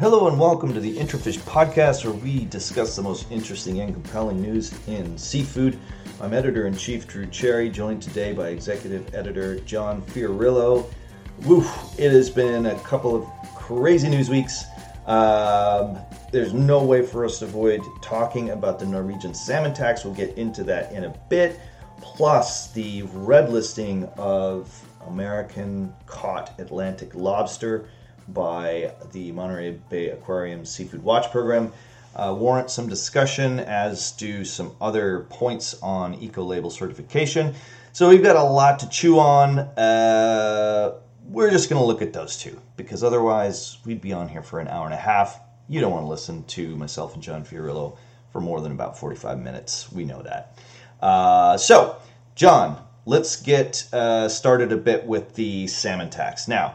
Hello and welcome to the Intrafish podcast, where we discuss the most interesting and compelling news in seafood. I'm editor-in-chief Drew Cherry, joined today by executive editor John Fiorillo. Woo! It has been a couple of crazy news weeks. There's no way for us to avoid talking about the Norwegian salmon tax. We'll get into that in a bit. Plus the red listing of American caught Atlantic lobster by the Monterey Bay Aquarium Seafood Watch Program warrant some discussion, as do some other points on eco-label certification. So we've got a lot to chew on. We're just going to look at those two, because otherwise we'd be on here for an hour and a half. You don't want to listen to myself and John Fiorillo for more than about 45 minutes. We know that. So, John, let's get started a bit with the salmon tax. Now,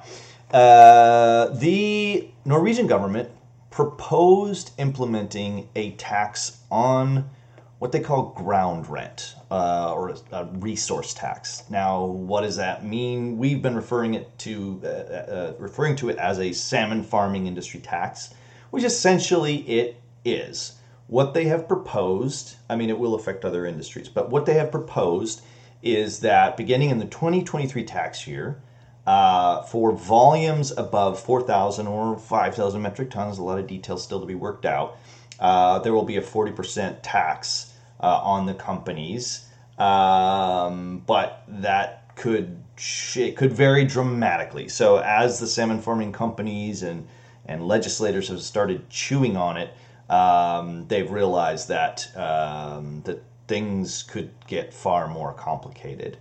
the Norwegian government proposed implementing a tax on what they call ground rent, or a resource tax. Now, what does that mean? We've been referring to it as a salmon farming industry tax, which essentially it is. What they have proposed, it will affect other industries, but what they have proposed is that beginning in the 2023 tax year, for volumes above 4,000 or 5,000 metric tons, a lot of details still to be worked out, there will be a 40% tax on the companies, but that could vary dramatically. So as the salmon farming companies and legislators have started chewing on it, they've realized that things could get far more complicated.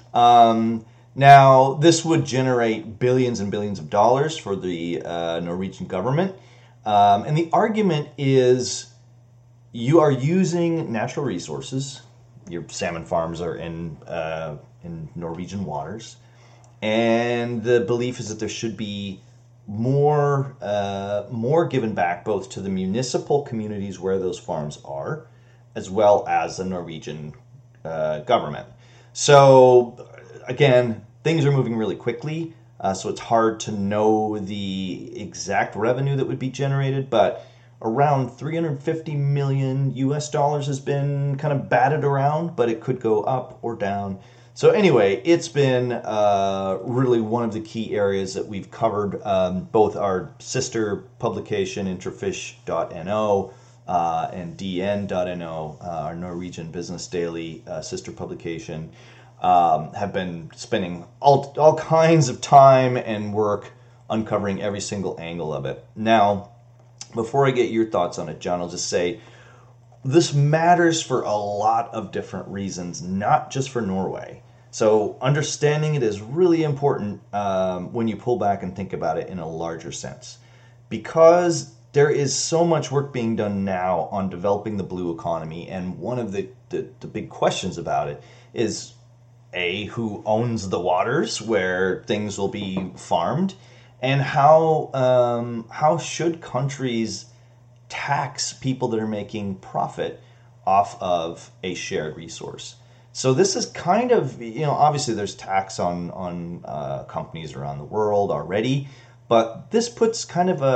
Now, this would generate billions and billions of dollars for the Norwegian government. And the argument is, you are using natural resources. Your salmon farms are in Norwegian waters. And the belief is that there should be more given back, both to the municipal communities where those farms are, as well as the Norwegian government. So, again, things are moving really quickly, so it's hard to know the exact revenue that would be generated, but around $350 million has been kind of batted around, but it could go up or down. So anyway, it's been really one of the key areas that we've covered. Both our sister publication, intrafish.no, and dn.no, our Norwegian Business Daily sister publication, have been spending all kinds of time and work uncovering every single angle of it. Now, before I get your thoughts on it, John, I'll just say this matters for a lot of different reasons, not just for Norway. So understanding it is really important when you pull back and think about it in a larger sense, because there is so much work being done now on developing the blue economy, and one of the big questions about it is, A, who owns the waters where things will be farmed, and how should countries tax people that are making profit off of a shared resource? So this is kind of, obviously there's tax on companies around the world already, but this puts kind of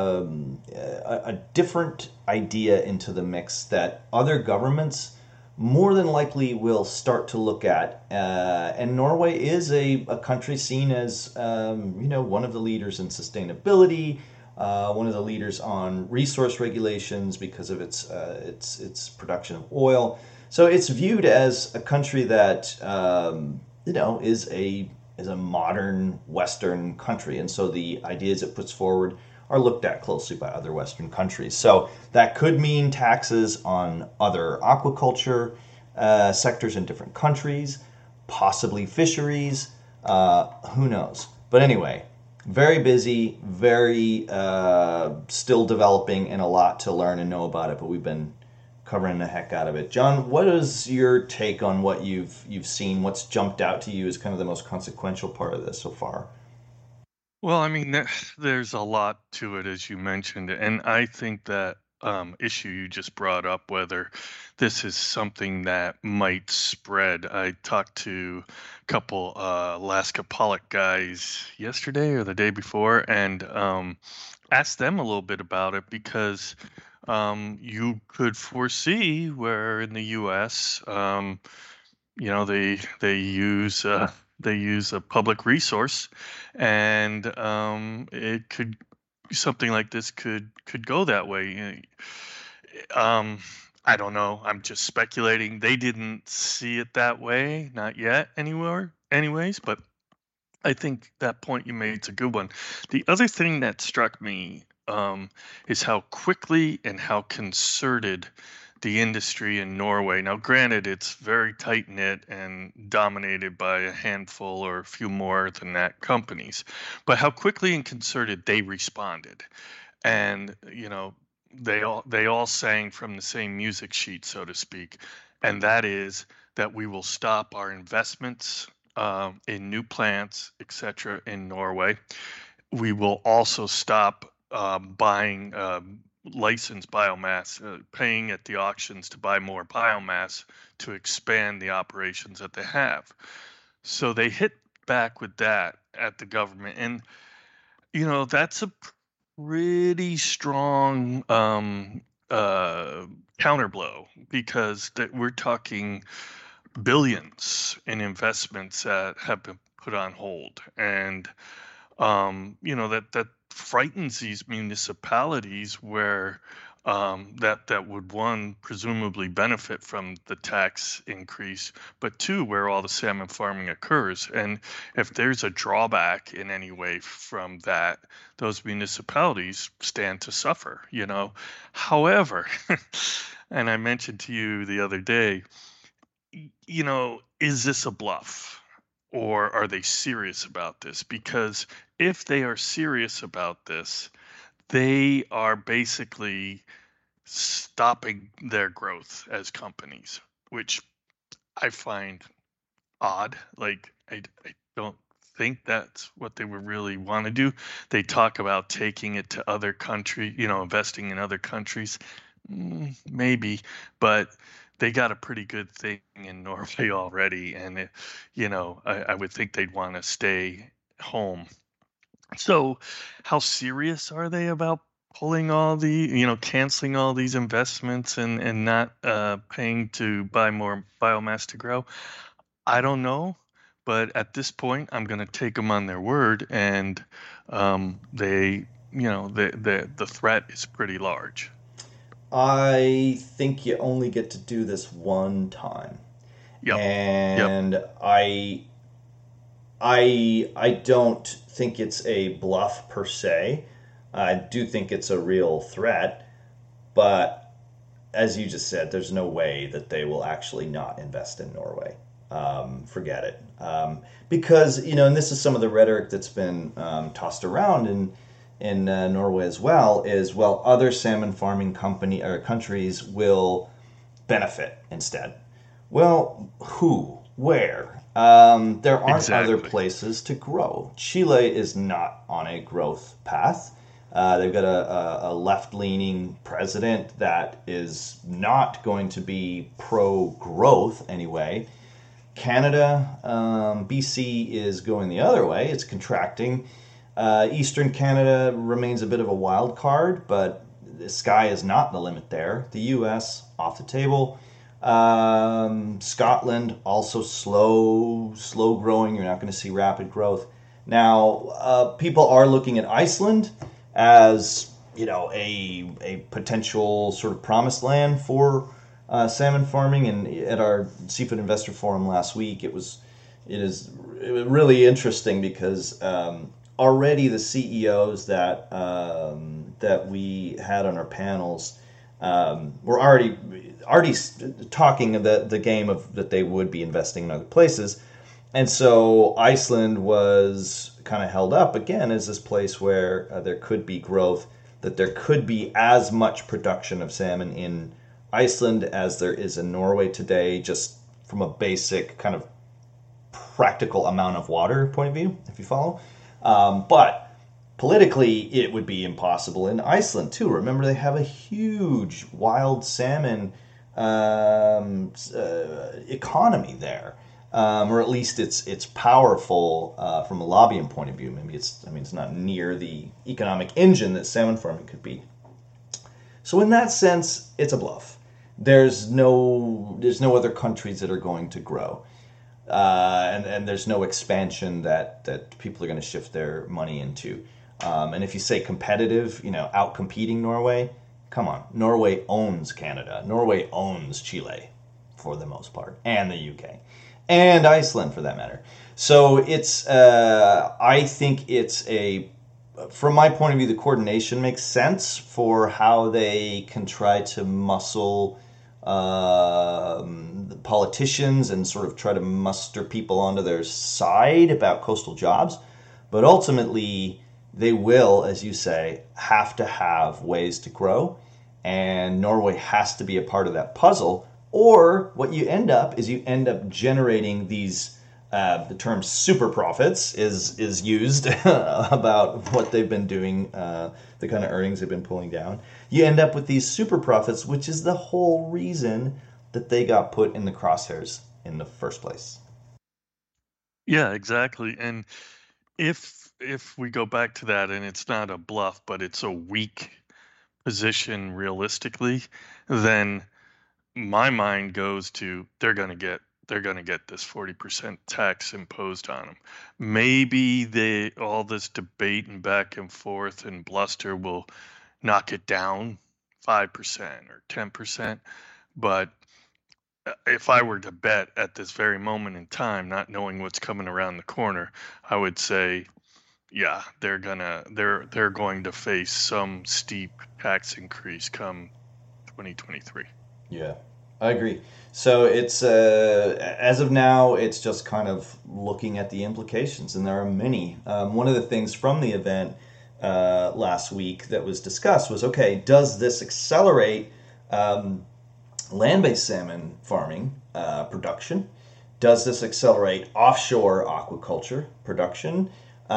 a different idea into the mix that other governments more than likely will start to look at. And Norway is a country seen as, one of the leaders in sustainability, one of the leaders on resource regulations because of its production of oil. So it's viewed as a country that, is a modern Western country. And so the ideas it puts forward are looked at closely by other Western countries. So that could mean taxes on other aquaculture sectors in different countries, possibly fisheries, who knows. But anyway, very busy, very still developing, and a lot to learn and know about it, but we've been covering the heck out of it. John, what is your take on what you've seen? What's jumped out to you as kind of the most consequential part of this so far? Well, there's a lot to it, as you mentioned, and I think that issue you just brought up, whether this is something that might spread. I talked to a couple Alaska pollock guys yesterday or the day before, and asked them a little bit about it because you could foresee where in the U.S. They use a public resource, and it could something like this could go that way. Um, I don't know. I'm just speculating. They didn't see it that way, not yet, anywhere, anyways. But I think that point you made is a good one. The other thing that struck me is how quickly and how concerted the industry in Norway. Now, granted, it's very tight knit and dominated by a handful or a few more than that companies, but how quickly and concerted they responded. And they all sang from the same music sheet, so to speak, and that is that we will stop our investments in new plants, etc., in Norway. We will also stop buying licensed biomass, paying at the auctions to buy more biomass to expand the operations that they have. So they hit back with that at the government, and that's a pretty strong uh, counterblow because we're talking billions in investments that have been put on hold, and that frightens these municipalities where that would, one, presumably benefit from the tax increase, but two, where all the salmon farming occurs. And if there's a drawback in any way from that, those municipalities stand to suffer. However, and I mentioned to you the other day, is this a bluff? Or are they serious about this? Because if they are serious about this, they are basically stopping their growth as companies, which I find odd. Like, I don't think that's what they would really want to do. They talk about taking it to other countries, investing in other countries. Maybe, but they got a pretty good thing in Norway already, and I would think they'd want to stay home. So, how serious are they about pulling canceling all these investments and not paying to buy more biomass to grow? I don't know, but at this point, I'm going to take them on their word, and the threat is pretty large. I think you only get to do this one time, Yep. Yep. and I don't think it's a bluff per se. I do think it's a real threat, but as you just said, there's no way that they will actually not invest in Norway. Forget it. Because, and this is some of the rhetoric that's been tossed around in Norway as well, is, well, other salmon farming company or countries will benefit instead. Well, who? Where? There aren't other Exactly. places to grow. Chile is not on a growth path. They've got a left leaning president that is not going to be pro growth anyway. Canada, BC is going the other way. It's contracting. Eastern Canada remains a bit of a wild card, but the sky is not the limit there. The U.S. off the table. Scotland also slow growing. You're not going to see rapid growth. Now, people are looking at Iceland as a potential sort of promised land for salmon farming. And at our Seafood Investor Forum last week, it was really interesting because already the CEOs that we had on our panels were already talking the game of that they would be investing in other places, and so Iceland was kind of held up again as this place where there could be growth, that there could be as much production of salmon in Iceland as there is in Norway today, just from a basic kind of practical amount of water point of view, if you follow. But Politically, it would be impossible in Iceland too. Remember, they have a huge wild salmon economy there, or at least it's powerful from a lobbying point of view. Maybe it's not near the economic engine that salmon farming could be. So in that sense, it's a bluff. There's no other countries that are going to grow, and there's no expansion that people are going to shift their money into. And if you say competitive, out competing Norway, come on, Norway owns Canada, Norway owns Chile, for the most part, and the UK, and Iceland for that matter. So I think from my point of view, the coordination makes sense for how they can try to muscle the politicians and sort of try to muster people onto their side about coastal jobs. But ultimately, they will, as you say, have to have ways to grow. And Norway has to be a part of that puzzle. Or what you end up generating these the term super profits is used about what they've been doing, the kind of earnings they've been pulling down. You end up with these super profits, which is the whole reason that they got put in the crosshairs in the first place. Yeah, exactly. And if we go back to that, and it's not a bluff, but it's a weak position realistically, then my mind goes to they're going to get this 40% tax imposed on them. Maybe all this debate and back and forth and bluster will knock it down 5% or 10%, but if I were to bet at this very moment in time, not knowing what's coming around the corner, I would say, yeah, they're going to face some steep tax increase come 2023. Yeah, I agree. So it's as of now, it's just kind of looking at the implications, and there are many. One of the things from the event last week that was discussed was, okay, does this accelerate land-based salmon farming production? Does this accelerate offshore aquaculture production?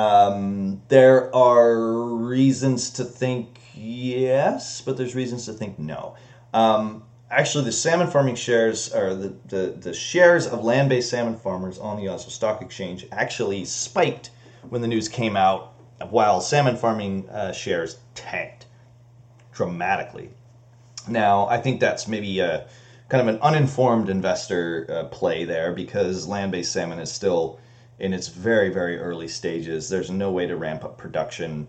There are reasons to think yes, but there's reasons to think no. Actually, the salmon farming shares, or the shares of land-based salmon farmers on the Oslo Stock Exchange actually spiked when the news came out, while salmon farming shares tanked dramatically. Now, I think that's maybe a kind of an uninformed investor play there, because land-based salmon is still in its very, very early stages. There's no way to ramp up production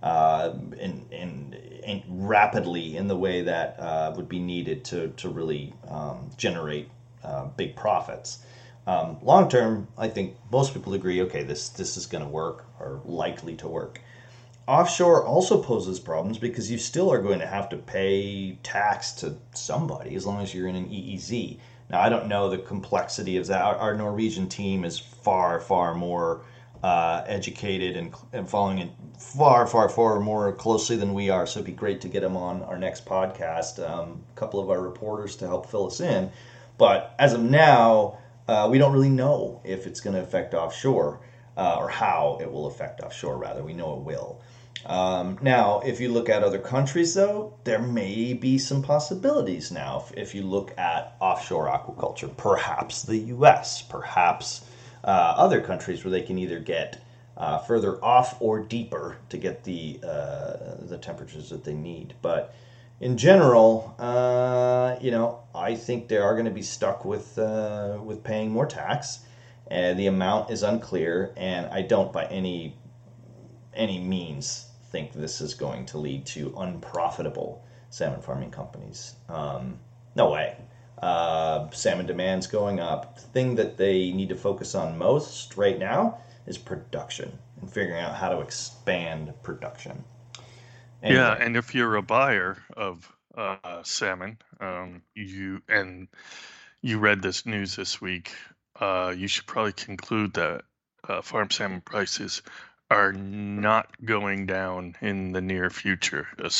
in rapidly in the way that would be needed to really generate big profits. Long term, I think most people agree, okay, this is going to work, or likely to work. Offshore also poses problems because you still are going to have to pay tax to somebody as long as you're in an EEZ. Now, I don't know the complexity of that. Our Norwegian team is far, far more educated and following it far, far, far more closely than we are. So it'd be great to get them on our next podcast. A couple of our reporters to help fill us in. But as of now, we don't really know if it's going to affect offshore, or how it will affect offshore, rather. We know it will. Now, if you look at other countries, though, there may be some possibilities now. If you look at offshore aquaculture, perhaps the U.S., perhaps other countries where they can either get further off or deeper to get the temperatures that they need. But in general, I think they are going to be stuck with paying more tax. The amount is unclear, and I don't by any means think this is going to lead to unprofitable salmon farming companies. No way. Salmon demand's going up. The thing that they need to focus on most right now is production and figuring out how to expand production. Anyway. Yeah, and if you're a buyer of salmon, you read this news this week, you should probably conclude that farm salmon prices are not going down in the near future,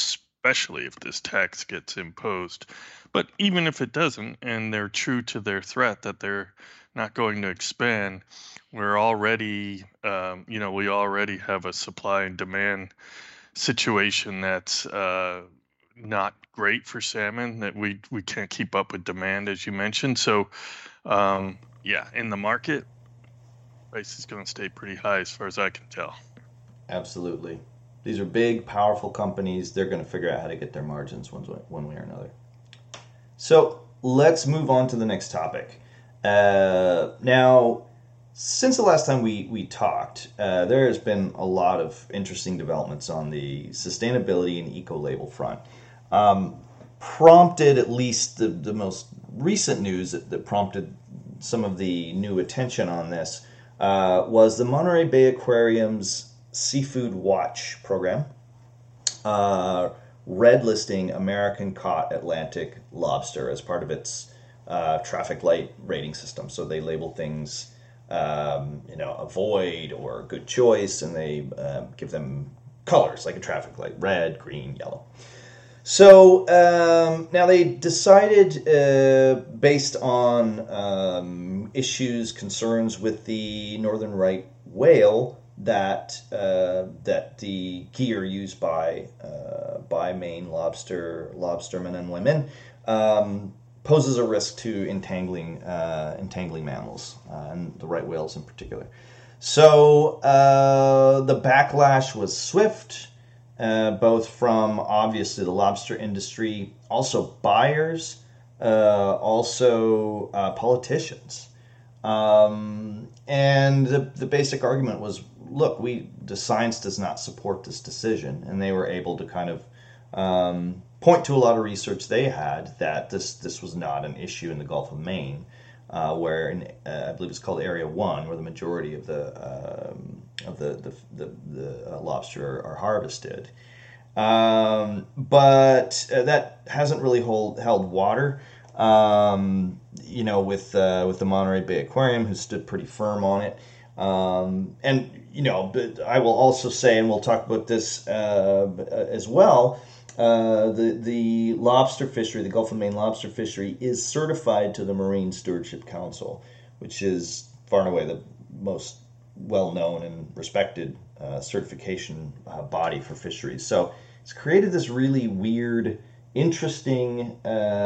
especially if this tax gets imposed. But even if it doesn't, and they're true to their threat that they're not going to expand, we're already, we already have a supply and demand situation that's not great for salmon, that we can't keep up with demand, as you mentioned. So, yeah, in the market, price is going to stay pretty high as far as I can tell. Absolutely. These are big, powerful companies. They're going to figure out how to get their margins one way or another. So let's move on to the next topic. Now, since the last time we talked, there has been a lot of interesting developments on the sustainability and eco label front. Prompted, at least the most recent news that prompted some of the new attention on this, was the Monterey Bay Aquarium's Seafood Watch program, uh, red listing American caught Atlantic lobster as part of its traffic light rating system. So they label things, avoid or good choice, and they give them colors like a traffic light: red, green, yellow. So now they decided, based on issues, concerns with the northern right whale, that the gear used by Maine lobstermen and women poses a risk to entangling mammals, and the right whales in particular. So the backlash was swift, both from obviously the lobster industry, also buyers, also politicians. And the basic argument was, look, the science does not support this decision, and they were able to kind of point to a lot of research they had that this was not an issue in the Gulf of Maine, where I believe it's called Area 1, where the majority of the lobster are harvested. But that hasn't really held water. With the Monterey Bay Aquarium, who stood pretty firm on it. But I will also say, and we'll talk about this as well. The lobster fishery, the Gulf of Maine lobster fishery, is certified to the Marine Stewardship Council, which is far and away the most well-known and respected certification body for fisheries. So it's created this really weird, interesting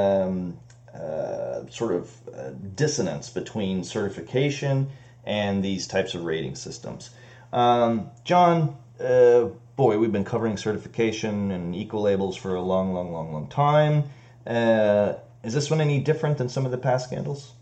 sort of dissonance between certification and these types of rating systems. John, boy, we've been covering certification and eco labels for a long, long, long, long time. Is this one any different than some of the past scandals?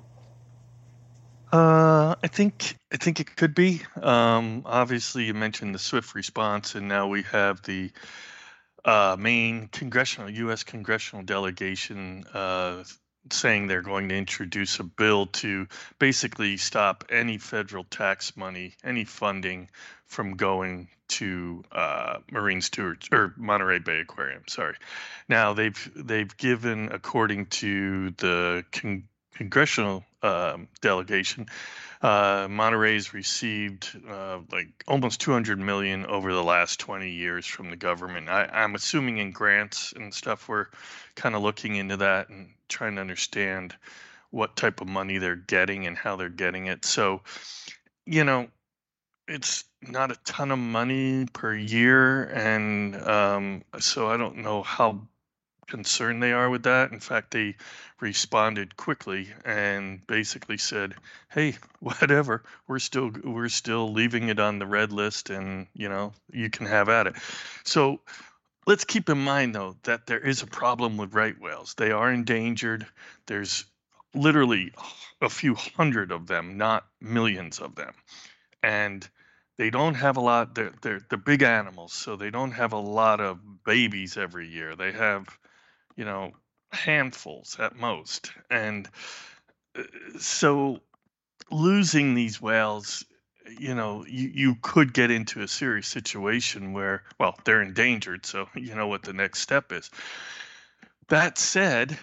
I think it could be. Obviously, you mentioned the swift response, and now we have the Maine U.S. congressional delegation saying they're going to introduce a bill to basically stop any federal tax money, any funding from going to Marine Stewards or Monterey Bay Aquarium. Sorry. Now they've given, according to the congressional delegation, Monterey's received like almost 200 million over the last 20 years from the government. I'm assuming in grants and stuff. We're kind of looking into that and trying to understand what type of money they're getting and how they're getting it. So, you know, it's not a ton of money per year, and so I don't know how concerned they are with that. In fact, they responded quickly and basically said, "Hey, whatever, we're still leaving it on the red list, and you can have at it." So let's keep in mind though that there is a problem with right whales. They are endangered. There's literally a few hundred of them, not millions of them, and they don't have a lot. They're big animals, so they don't have a lot of babies every year. They have you know, handfuls at most. And uh, so losing these whales, you could get into a serious situation where, well, they're endangered. So you know what the next step is. That said,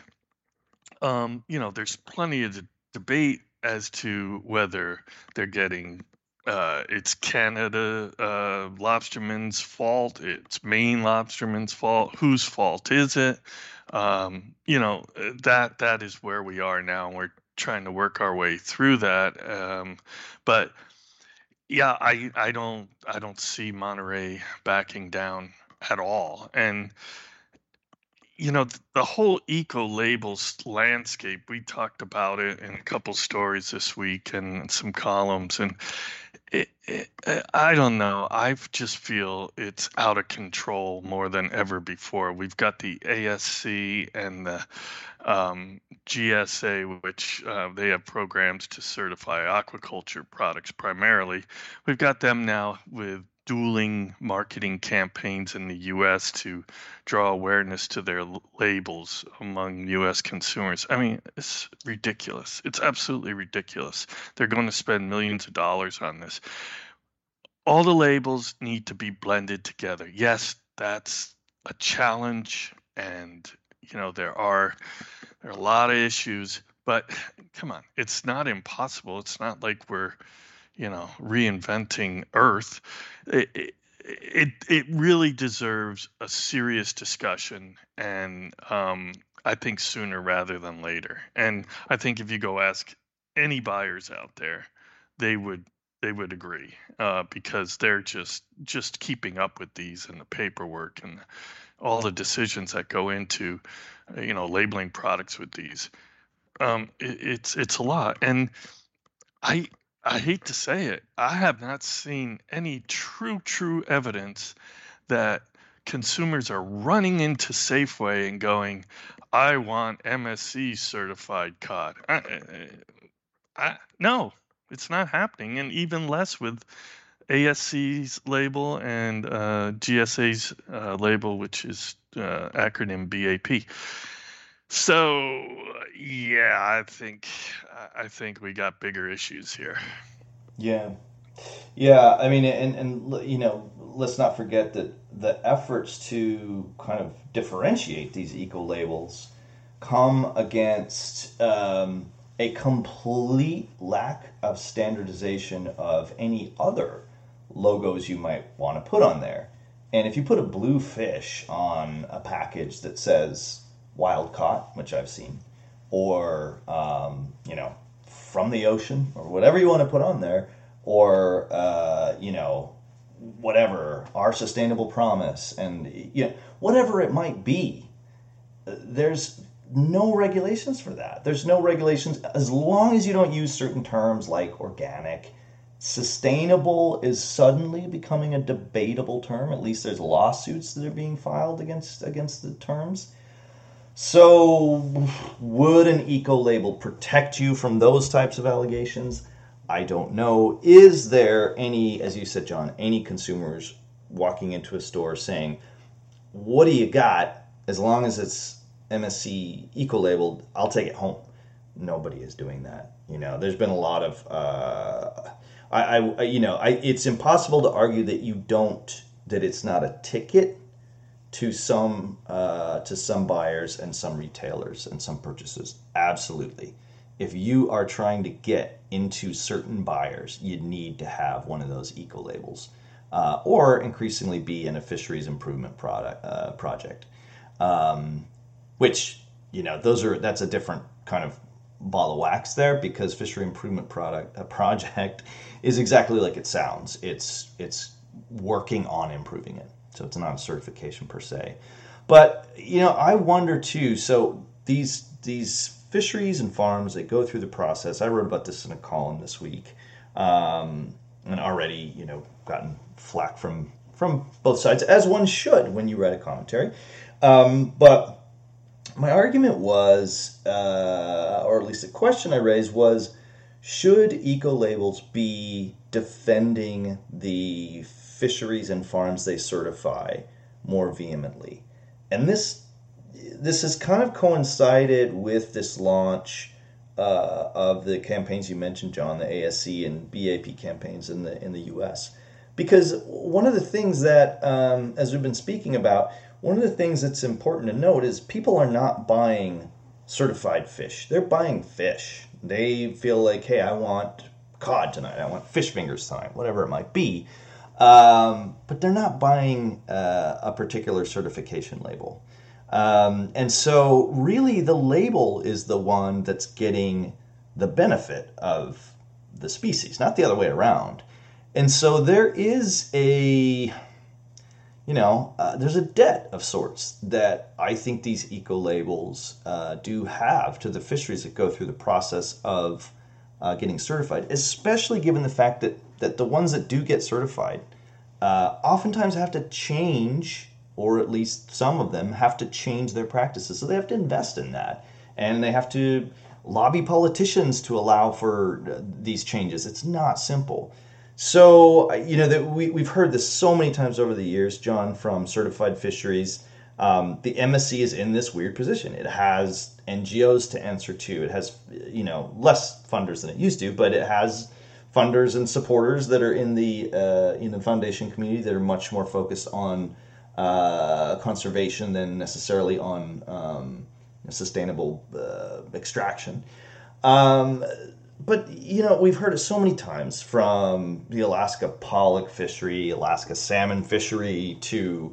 there's plenty of debate as to whether they're getting It's Canada lobstermen's fault. It's Maine lobstermen's fault. Whose fault is it? That is where we are now. And we're trying to work our way through that. But yeah, I don't see Monterey backing down at all. And the whole eco labels landscape, we talked about it in a couple stories this week and some columns, and I don't know. I just feel it's out of control more than ever before. We've got the ASC and the GSA, which they have programs to certify aquaculture products primarily. We've got them now with dueling marketing campaigns in the U.S. to draw awareness to their labels among U.S. consumers. I mean, it's ridiculous. It's absolutely ridiculous. They're going to spend millions of dollars on this. All the labels need to be blended together. Yes, that's a challenge, and there are a lot of issues, but come on, it's not impossible. It's not like we're reinventing Earth. It really deserves a serious discussion, and I think sooner rather than later. And I think if you go ask any buyers out there, they would they would agree, because they're just keeping up with these and the paperwork and all the decisions that go into labeling products with these. It's a lot, and I I hate to say it, I have not seen any true evidence that consumers are running into Safeway and going, "I want MSC certified cod." No, it's not happening, and even less with ASC's label and GSA's label, which is acronym BAP. So yeah, I think we got bigger issues here. Yeah. Yeah, I mean, and let's not forget that the efforts to kind of differentiate these eco labels come against a complete lack of standardization of any other logos you might want to put on there. And if you put a blue fish on a package that says wild caught, which I've seen, or from the ocean, or whatever you want to put on there, or whatever our sustainable promise, and whatever it might be, there's no regulations for that. There's no regulations as long as you don't use certain terms like organic. Sustainable is suddenly becoming a debatable term. At least there's lawsuits that are being filed against the terms. So, would an eco label protect you from those types of allegations? I don't know. Is there any, as you said, John, any consumers walking into a store saying, "What do you got? As long as it's MSC eco labeled, I'll take it home." Nobody is doing that. There's been a lot of, it's impossible to argue that that it's not a ticket to some buyers and some retailers and some purchases. Absolutely. If you are trying to get into certain buyers, you need to have one of those eco labels, or increasingly be in a fisheries improvement project, which that's a different kind of ball of wax there, because fishery improvement project is exactly like it sounds. It's working on improving it. So it's not a certification per se. But I wonder too. So these fisheries and farms, they go through the process. I wrote about this in a column this week, and already gotten flack from both sides, as one should when you write a commentary. But my argument was, or at least the question I raised was, should eco labels be defending the fisheries and farms they certify more vehemently? And this has kind of coincided with this launch of the campaigns you mentioned, John, the ASC and BAP campaigns in the U.S. Because one of the things that, as we've been speaking about, one of the things that's important to note is people are not buying certified fish. They're buying fish. They feel like, hey, I want cod tonight. I want fish fingers tonight, whatever it might be. But they're not buying a particular certification label. And so, really, the label is the one that's getting the benefit of the species, not the other way around. And so, there is there's a debt of sorts that I think these eco labels do have to the fisheries that go through the process of getting certified, especially given the fact that the ones that do get certified oftentimes have to change, or at least some of them have to change their practices. So they have to invest in that, and they have to lobby politicians to allow for these changes. It's not simple. So, we've heard this so many times over the years, John, from certified fisheries. The MSC is in this weird position. It has NGOs to answer to. It has, less funders than it used to, but it has funders and supporters that are in the foundation community that are much more focused on conservation than necessarily on sustainable extraction. But, we've heard it so many times, from the Alaska pollock fishery, Alaska salmon fishery, to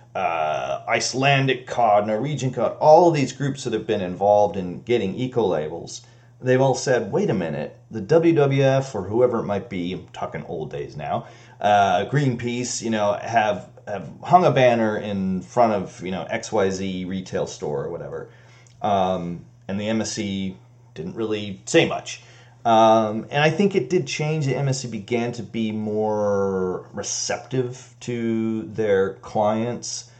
Icelandic cod, Norwegian cod, all of these groups that have been involved in getting eco labels. They've all said, wait a minute, the WWF or whoever it might be, I'm talking old days now, Greenpeace, have hung a banner in front of, XYZ retail store or whatever. And the MSC didn't really say much. And I think it did change. The MSC began to be more receptive to their clients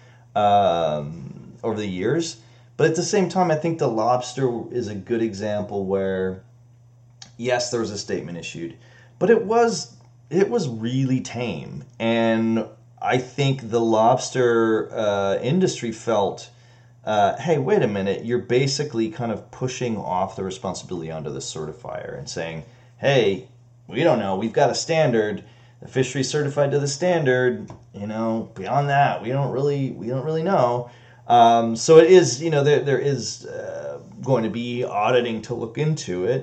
over the years. But at the same time, I think the lobster is a good example where, yes, there was a statement issued, but it was really tame. And I think the lobster industry felt, hey, wait a minute, you're basically kind of pushing off the responsibility onto the certifier and saying, hey, we don't know, we've got a standard, the fishery's certified to the standard, beyond that, we don't really know. So it is, there is going to be auditing to look into it,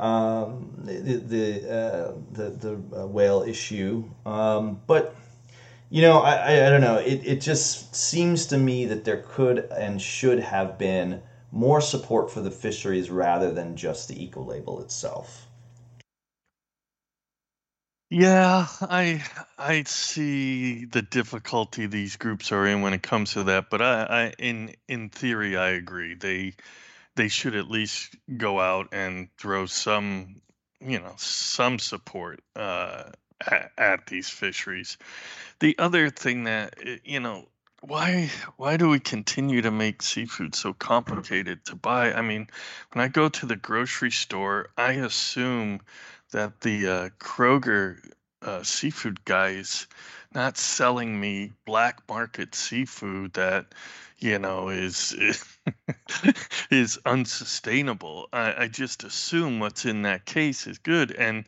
the whale issue, but I don't know. It just seems to me that there could and should have been more support for the fisheries rather than just the eco label itself. Yeah, I see the difficulty these groups are in when it comes to that, but in theory I agree. They should at least go out and throw some support at these fisheries. The other thing that why do we continue to make seafood so complicated to buy? I mean, when I go to the grocery store, I assume that the Kroger seafood guy is not selling me black market seafood that is is unsustainable. I just assume what's in that case is good, and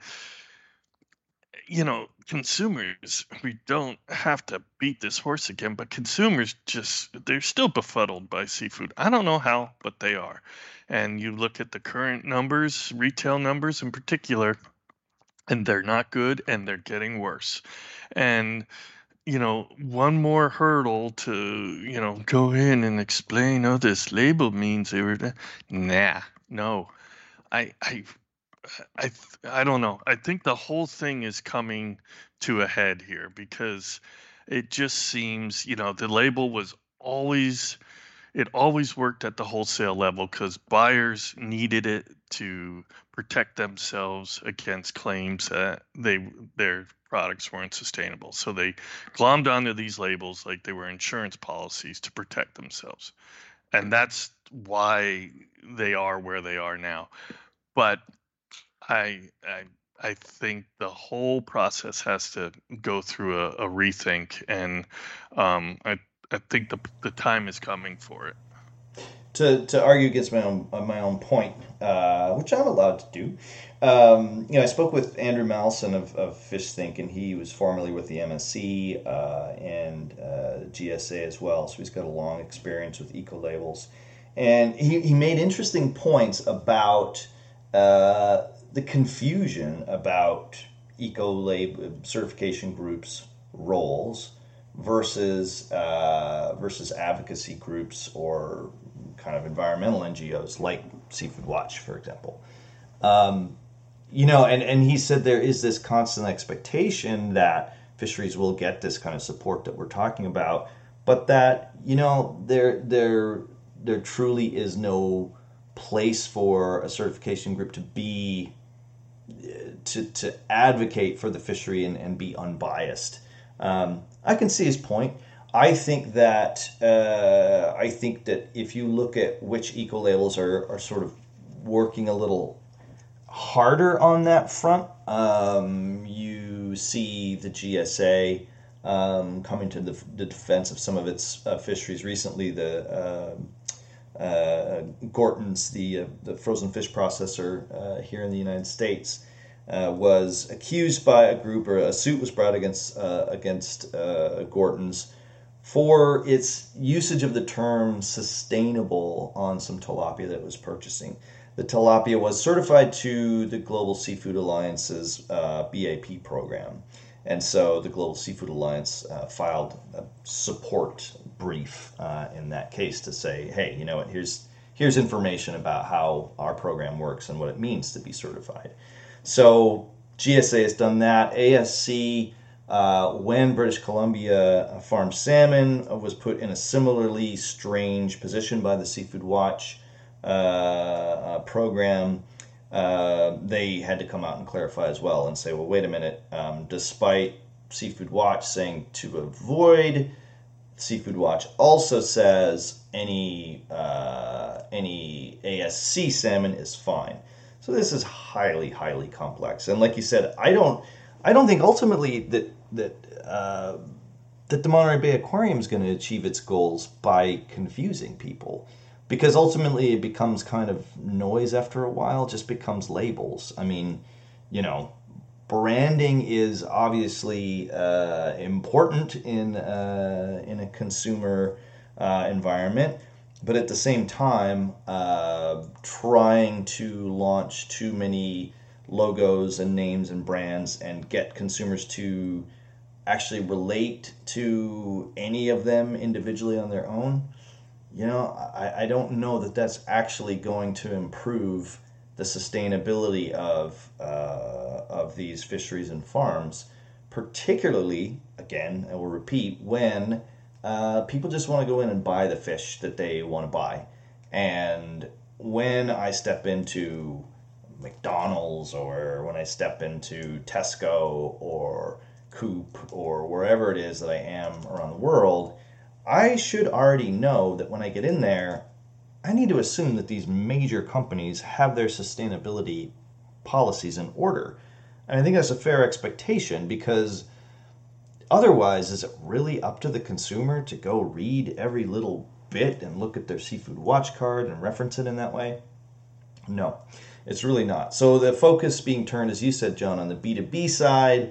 consumers, we don't have to beat this horse again, but consumers they're still befuddled by seafood. I don't know how, but they are. And you look at the current numbers, retail numbers in particular, and they're not good and they're getting worse. And, one more hurdle to, go in and explain, oh, this label means they were, nah, no. I, I I don't know. I think the whole thing is coming to a head here because it just seems, the label was always it always worked at the wholesale level because buyers needed it to protect themselves against claims that their products weren't sustainable. So they glommed onto these labels like they were insurance policies to protect themselves. And that's why they are where they are now. But I I I think the whole process has to go through a rethink, and I think the time is coming for it. To argue against my own point, which I'm allowed to do. I spoke with Andrew Mallison of Fish Think, and he was formerly with the MSC and GSA as well, so he's got a long experience with eco labels. And he made interesting points about the confusion about eco lab certification groups' roles versus advocacy groups or kind of environmental NGOs like Seafood Watch, for example. And he said there is this constant expectation that fisheries will get this kind of support that we're talking about, but that there truly is no place for a certification group to be to advocate for the fishery and be unbiased. I can see his point. I think that if you look at which eco labels are sort of working a little harder on that front, you see the GSA coming to the defense of some of its fisheries recently. The Gorton's, the frozen fish processor here in the United States, was accused by a group, or a suit was brought against Gorton's for its usage of the term sustainable on some tilapia that it was purchasing. The tilapia was certified to the Global Seafood Alliance's BAP program. And so the Global Seafood Alliance filed a support brief in that case to say, hey, you know what, here's information about how our program works and what it means to be certified. So GSA has done that. ASC, when British Columbia farmed salmon, was put in a similarly strange position by the Seafood Watch program. They had to come out and clarify as well and say, well, wait a minute, despite Seafood Watch saying to avoid, Seafood Watch also says any ASC salmon is fine. So this is highly, highly complex. And like you said, I don't think ultimately that the Monterey Bay Aquarium is going to achieve its goals by confusing people, because ultimately it becomes kind of noise after a while, just becomes labels. I mean, branding is obviously important in a consumer environment, but at the same time, trying to launch too many logos and names and brands and get consumers to actually relate to any of them individually on their own, I don't know that that's actually going to improve the sustainability of these fisheries and farms, particularly, again, I will repeat, when people just want to go in and buy the fish that they want to buy. And when I step into McDonald's, or when I step into Tesco or Coop or wherever it is that I am around the world, I should already know that when I get in there, I need to assume that these major companies have their sustainability policies in order. And I think that's a fair expectation, because otherwise, is it really up to the consumer to go read every little bit and look at their Seafood Watch card and reference it in that way? No, it's really not. So the focus being turned, as you said, John, on the B2B side,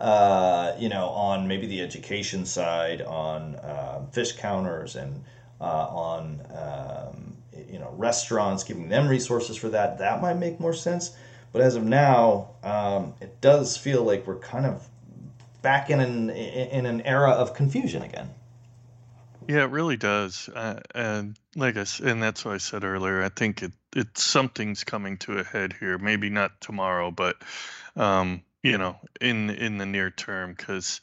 on maybe the education side, on fish counters, and on restaurants, giving them resources for that. That might make more sense. But as of now, it does feel like we're kind of back in an era of confusion again. Yeah, it really does. And and that's what I said earlier. I think something's coming to a head here. Maybe not tomorrow, but in the near term. Because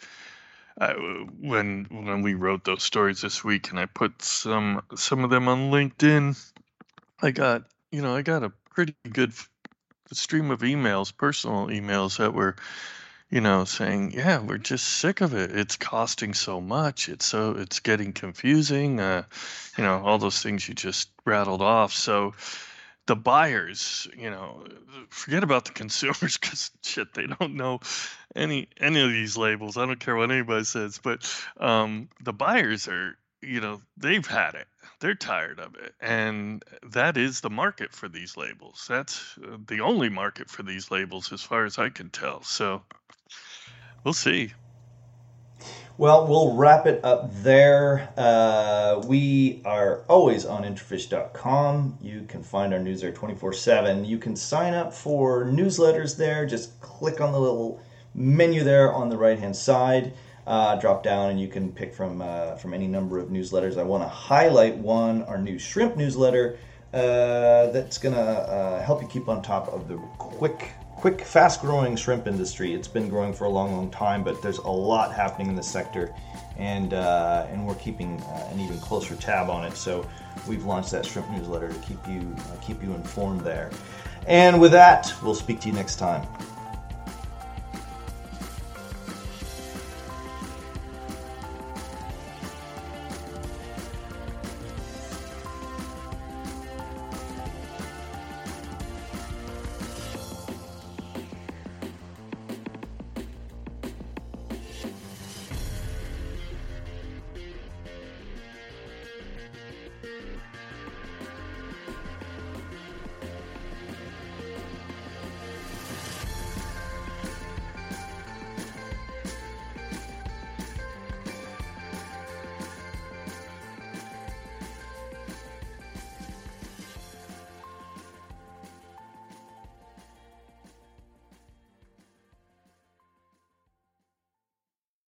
when we wrote those stories this week, and I put some of them on LinkedIn, I got a pretty good stream of emails, personal emails, that were saying, yeah, we're just sick of it. It's costing so much. It's getting confusing. All those things you just rattled off. So the buyers, forget about the consumers, because shit, they don't know any of these labels. I don't care what anybody says, but the buyers are, they've had it. They're tired of it, and that is the market for these labels. That's the only market for these labels, as far as I can tell. So we'll see. Well, we'll wrap it up there. We are always on Interfish.com. You can find our news there 24/7. You can sign up for newsletters there. Just click on the little menu there on the right-hand side. Drop down and you can pick from any number of newsletters. I want to highlight one, our new shrimp newsletter, that's going to help you keep on top of the quick, fast-growing shrimp industry. It's been growing for a long, long time, but there's a lot happening in the sector, and we're keeping an even closer tab on it. So we've launched that shrimp newsletter to keep you informed there. And with that, we'll speak to you next time.